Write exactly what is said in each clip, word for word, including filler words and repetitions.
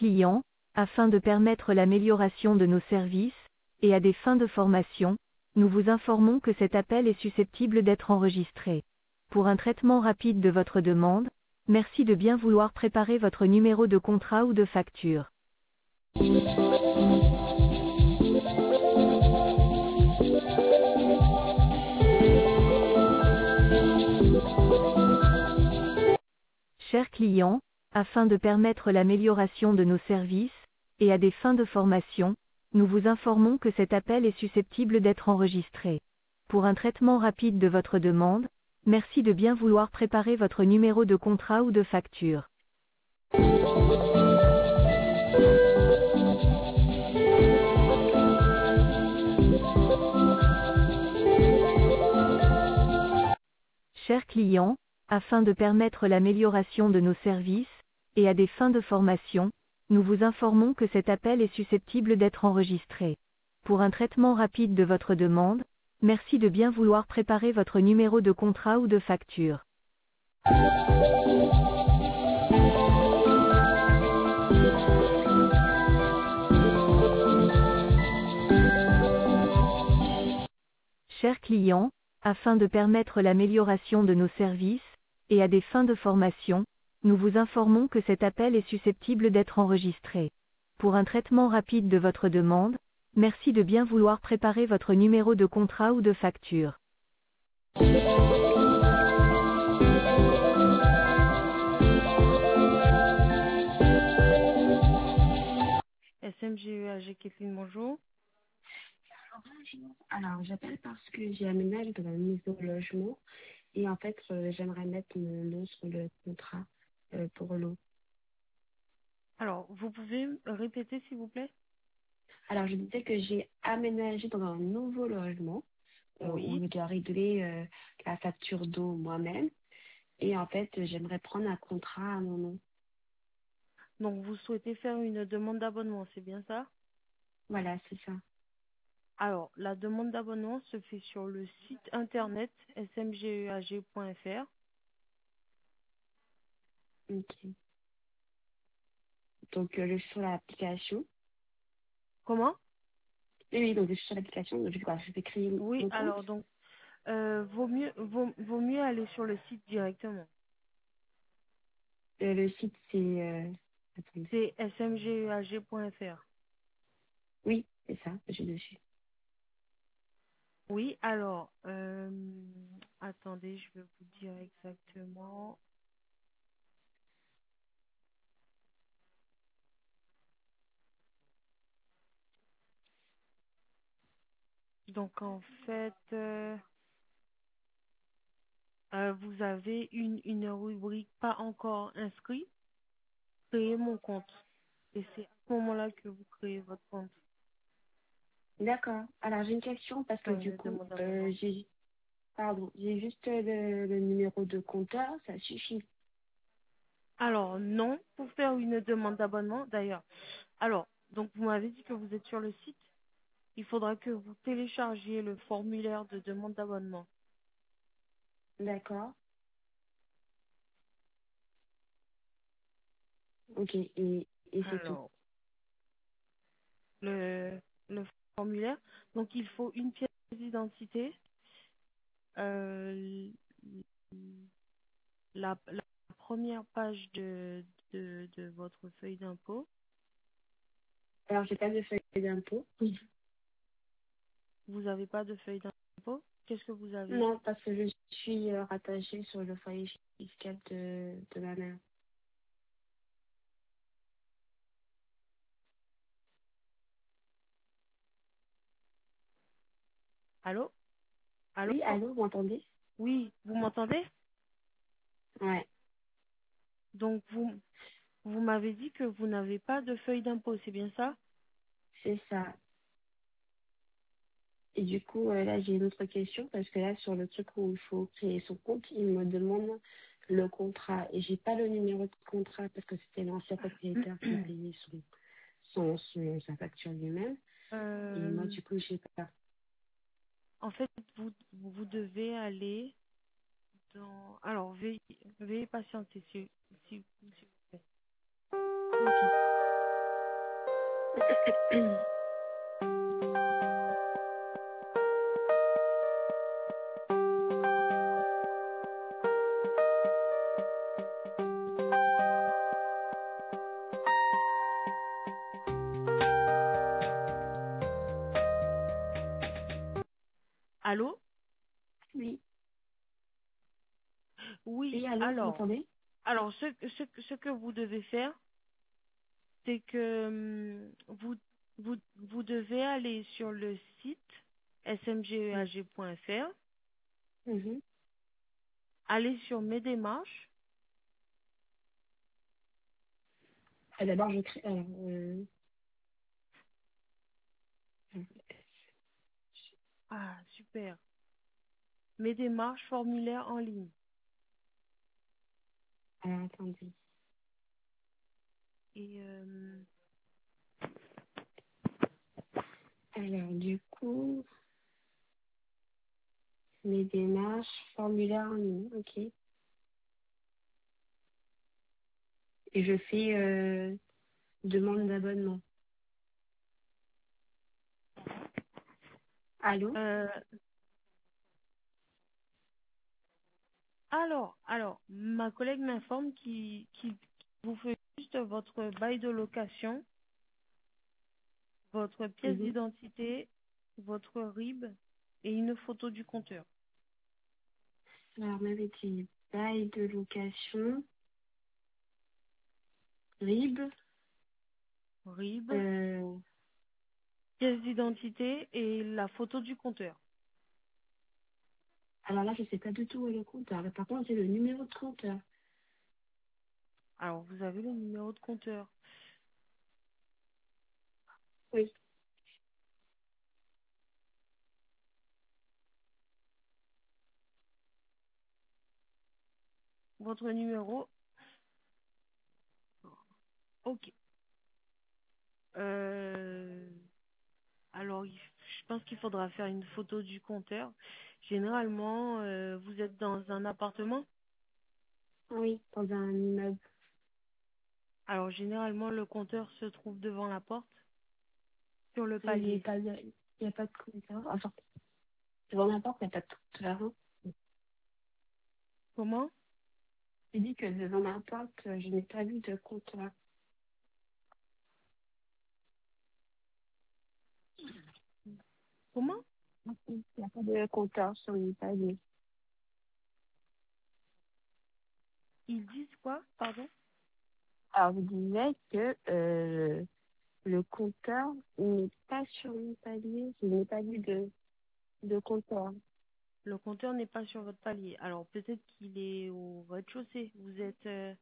client, afin de permettre l'amélioration de nos services, et à des fins de formation, nous vous informons que cet appel est susceptible d'être enregistré. Pour un traitement rapide de votre demande, merci de bien vouloir préparer votre numéro de contrat ou de facture. Chers clients, afin de permettre l'amélioration de nos services, et à des fins de formation, nous vous informons que cet appel est susceptible d'être enregistré. Pour un traitement rapide de votre demande, merci de bien vouloir préparer votre numéro de contrat ou de facture. Chers clients, afin de permettre l'amélioration de nos services, et à des fins de formation, nous vous informons que cet appel est susceptible d'être enregistré. Pour un traitement rapide de votre demande, merci de bien vouloir préparer votre numéro de contrat ou de facture. Chers clients, afin de permettre l'amélioration de nos services, et à des fins de formation, nous vous informons que cet appel est susceptible d'être enregistré. Pour un traitement rapide de votre demande, merci de bien vouloir préparer votre numéro de contrat ou de facture. S M G E A G Kevin, bonjour. Bonjour. Alors, j'appelle parce que j'ai aménagé dans un nouveau logement et en fait, euh, j'aimerais mettre mon nom sur le contrat euh, pour l'eau. Alors, vous pouvez répéter, s'il vous plaît? Alors, je disais que j'ai aménagé dans un nouveau logement euh, où Oui. je dois régler euh, la facture d'eau moi-même et en fait, j'aimerais prendre un contrat à mon nom. Donc, vous souhaitez faire une demande d'abonnement, c'est bien ça? Voilà, c'est ça. Alors, la demande d'abonnement se fait sur le site internet s m g e a g point f r. Ok. Donc, euh, je suis sur l'application. Comment? Oui, oui, donc je suis sur l'application. Donc, je vais, quoi, je vais créer Oui, mon compte. alors donc, euh, vaut mieux, vaut, vaut mieux aller sur le site directement. Euh, le site, c'est... Euh... Attendez. C'est s m g e a g point f r. Oui, c'est ça, je suis dessus. Oui, alors, euh, attendez, je vais vous dire exactement. Donc, en fait, euh, euh, vous avez une, une rubrique pas encore inscrit, créer mon compte. Et c'est à ce moment-là que vous créez votre compte. D'accord. Alors, j'ai une question parce que Faire du une coup, demande euh, d'abonnement. j'ai pardon, j'ai juste le, le numéro de compteur, ça suffit. Alors, non, pour faire une demande d'abonnement, d'ailleurs. Alors, donc vous m'avez dit que vous êtes sur le site. Il faudra que vous téléchargiez le formulaire de demande d'abonnement. D'accord. Ok, et, et c'est tout. Alors, le, le formulaire. Donc, il faut une pièce d'identité, euh, la, la première page de, de, de votre feuille d'impôt. Alors, j'ai pas de feuille d'impôt. Oui. Vous n'avez pas de feuille d'impôt? Qu'est-ce que vous avez? Non, parce que je suis euh, rattachée sur le foyer fiscal de, de ma mère. Allô? Allô? Oui, allô, vous m'entendez? Oui, vous m'entendez? Ouais, Donc, vous, vous m'avez dit que vous n'avez pas de feuille d'impôt, c'est bien ça? c'est ça. Et du coup, euh, là, j'ai une autre question parce que là, sur le truc où il faut créer son compte, il me demande le contrat. Et j'ai pas le numéro de contrat parce que c'était l'ancien propriétaire qui payait son, son, son- sa facture lui-même. Et moi, Euh, du coup, j'ai pas. en fait, vous, vous devez aller dans... Alors, veuillez, veuillez patienter, s'il s'il- s'il vous plaît. Ok. Allô? Oui. Oui, Oui, allô, vous alors, m'entendez? alors ce, que- ce, que- ce que vous devez faire, c'est que hum, vous, vous, vous devez aller sur le site Oui. smgeag point fr, Mhm. aller sur mes démarches. Ah, d'abord, je crée. Alors, euh, Ah, super. Mes démarches, formulaire en ligne. alors, attendez. Et euh, Alors, du coup, mes démarches, formulaire en ligne, ok. Et je fais euh, demande d'abonnement. Allô? euh, alors, alors, ma collègue m'informe qu'il qu'il vous fait juste votre bail de location, votre pièce Mhm. d'identité, votre R I B et une photo du compteur. Alors, on avait dit bail de location, R I B. R I B, Euh, pièce d'identité et la photo du compteur. alors là, je sais pas du tout où est le compteur. Par contre, c'est le numéro de compteur. Alors, vous avez le numéro de compteur. Oui. Votre numéro, ok. Euh, alors, il- je pense qu'il faudra faire une photo du compteur. Généralement, euh, vous êtes dans un appartement. Oui, dans un immeuble. Alors, généralement, le compteur se trouve devant la porte, sur le Il n'y a palier. pas de, il y a pas de compteur. Enfin, devant la porte, il n'y a pas de compteur. Hein. Comment? J'ai dit que devant la porte, je n'ai pas vu de compteur. Comment? Il n'y a pas de compteur sur le palier. Ils disent quoi? Pardon? Alors, je disais que euh, le compteur n'est pas sur le palier. Je n'ai pas vu de, de compteur. Le compteur n'est pas sur votre palier. Alors, peut-être qu'il est au rez-de-chaussée. Vous êtes... euh,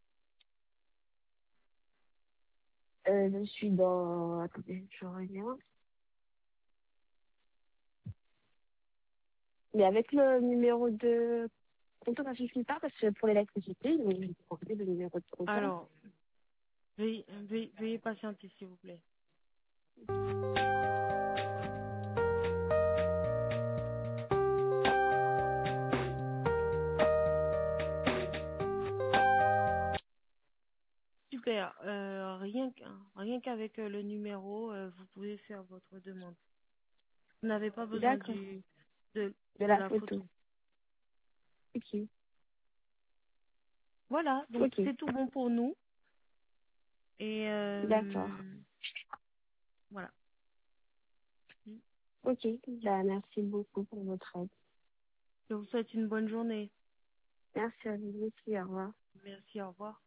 Euh, je suis dans... Attendez, je reviens. Mais avec le numéro de compteur, ça suffit pas parce que pour l'électricité, donc j'ai demandé le numéro de compteur. Alors, veuillez, veuillez, veuillez patienter, s'il vous plaît. Super. Euh, rien qu'un- rien qu'avec euh, le numéro, euh, vous pouvez faire votre demande. Vous n'avez pas besoin D'accord. du, de, De de la la photo. photo. Ok. Voilà, donc Ok. c'est tout bon pour nous. Et D'accord. euh, voilà. Ok. Bah, merci beaucoup pour votre aide. Je vous souhaite une bonne journée. Merci à vous aussi. Au revoir. Merci, au revoir.